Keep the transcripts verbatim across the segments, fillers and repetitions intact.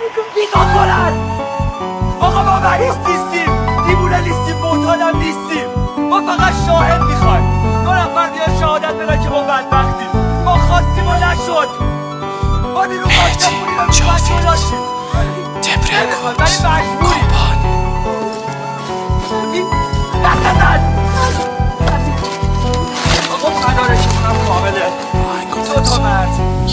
بیداد کنن. آقا ما مریض نیستیم، دیوونه نیستیم، معتادم نیستیم. ما فقط شاهد میخوایم. دو نفر بیان شهادت بدن که ما بدبختیم. ما خواستیم و نشد. ما دیرو خواستم بودیم و مجبور داشتیم. تبرکات ولی مجبوریم. قربان دست نزن. آقا مدارکمونم کامله. دو تا مرد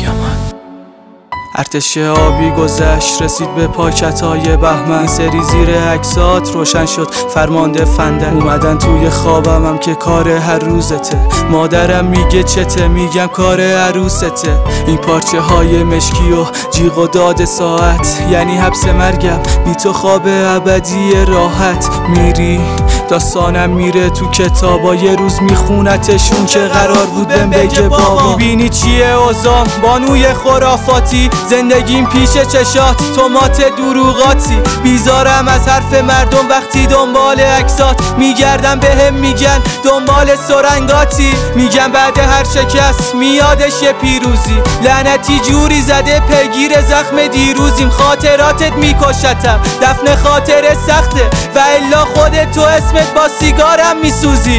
ارتش آبی گذشت رسید به پاکتای بهمن. سری زیر عکسات روشن شد فرمانده فندن. اومدن توی خوابم هم که کار هر روزته. مادرم میگه چته، میگم کار عروسته. این پارچه های مشکی و جیغ و داد ساعت یعنی حبس مرگم. بی تو خواب ابدی راحت. میری داستانم میره تو کتابا، یه روز میخونتشون که قرار بود بهم بگه بابا. میبینی چیه اوزام بانوی خرافاتی، زندگیم پیش چشات تومات دروغاتی. بیزارم از حرف مردم وقتی دنبال عکسات میگردم، بهم میگن دنبال سرنگاتی. میگم بعد هر شکست میادش یه پیروزی. لعنتی جوری زده پیگیر زخم دیروزیم. خاطراتت میکشتم، دفن خاطر سخته و الا خودت تو اسمت با سیگارم میسوزی.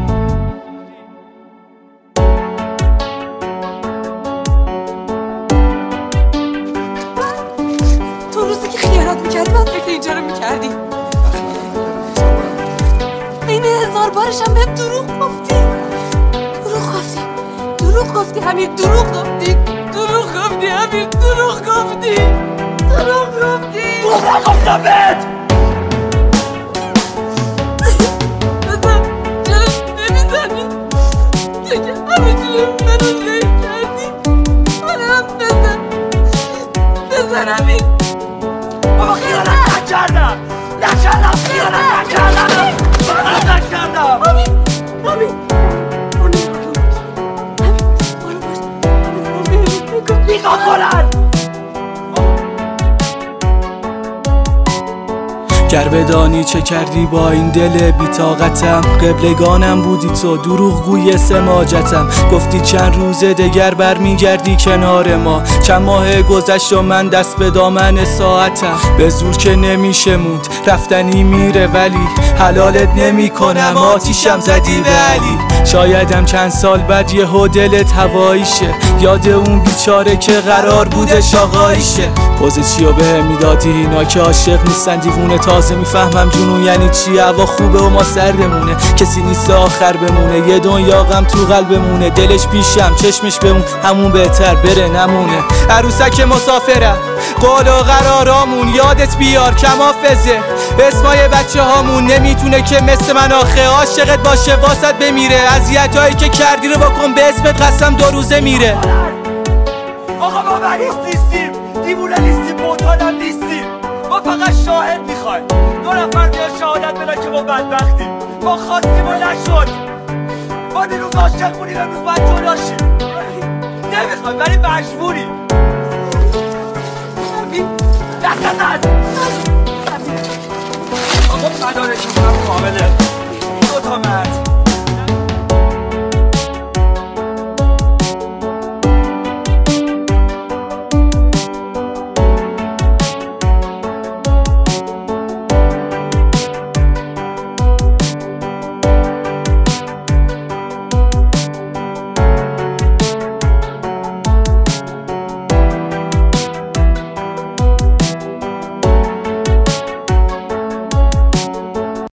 تو روزی که خیانت میکردی باید فکر اینجا رو میکردی. این هزار بارشم بهم دروغ گفتی. دروغ گفتی دروغ گفتی همین دروغ گفتی دروغ گفتی همین دروغ گفتی دروغ گفتی دروغ نگفتم بهت. بزن چرا نمیزنی؟ تو که همه جوره منو لی کردی. منم بزن بزن همین. بابا خیانت نکردم نکردم خیانت نکردم خیانت نکردم. همین همین برو نگاه همین برو باش همین برو نگاه بیداد کنن. گر بدانی چه کردی با این دل بی‌طاقتم. قبلگانم بودی تو دروغگوی سماجتم. گفتی چند روز دگر برمیگردی کنار ما. چند ماه گذشت و من دست به دامن ساعتم. به زور که نمیشه موند رفتنی میره ولی حلالت نمی کنم. آتیشم زدی به علی. شایدم چند سال بعد یهو دلت هواییشه. یاد اون بیچاره که قرار بودش آقاییشه. پوز چیو بهم میدادی اینا که عاشق نیستن دیوونه. تازه میفهمم جنون یعنی چی. هوا خوبه و ما سردمونه، کسی نیست آخر بمونه. یه دنیا غم تو قلبمونه، دلش پیشم چشمش به اون همون بهتر بره نمونه. عروسک مسافرم قول و قرارامون یادت بیار کم حافظه. اسمای بچه هامون نمیتونه که مثل من آخه عاشقت باشه واسط بمیره. اذیتایی که کردی رو بکن به اسمت قسم دو روزه میره. آقا ما مریض نیستیم، دیوونه نیستیم، معتادم نیستیم. ما فقط شاهد میخوایم. دو نفر بیان شهادت بدن که ما بدبختیم. ما خواستیم و نشد. ما دیروز عاشق بودیم امروز باید جداشیم. نمیخوایم ولی مجبوریم. دست نزن. آقا مدارکمونم کامله.